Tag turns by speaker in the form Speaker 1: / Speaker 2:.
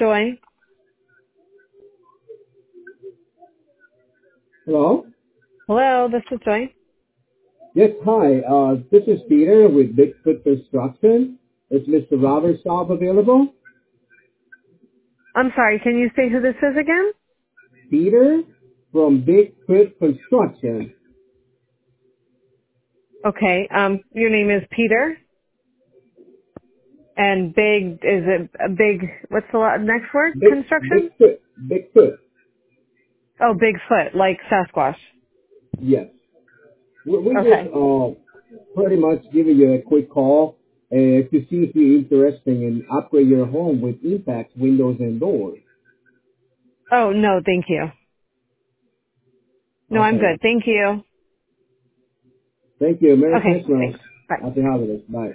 Speaker 1: Joy.
Speaker 2: Hello?
Speaker 1: Hello, this is Joy.
Speaker 2: Yes, hi. This is Peter with Bigfoot Construction. Is Mr. Robert Staub available?
Speaker 1: I'm sorry, can you say who this is again?
Speaker 2: Peter from Bigfoot Construction.
Speaker 1: Okay, your name is Peter. And big, is it a big, what's the next word? Construction?
Speaker 2: Bigfoot. Bigfoot.
Speaker 1: Oh, Bigfoot, like Sasquatch.
Speaker 2: Yes. We just
Speaker 1: Okay.
Speaker 2: pretty much giving you a quick call to see if you're interested in upgrade your home with impact windows and doors.
Speaker 1: Oh, no, thank you. No, I'm
Speaker 2: Okay.
Speaker 1: good. Thank you.
Speaker 2: Thank you. Merry
Speaker 1: Okay,
Speaker 2: Christmas.
Speaker 1: thanks. Bye.
Speaker 2: Happy holidays. Bye.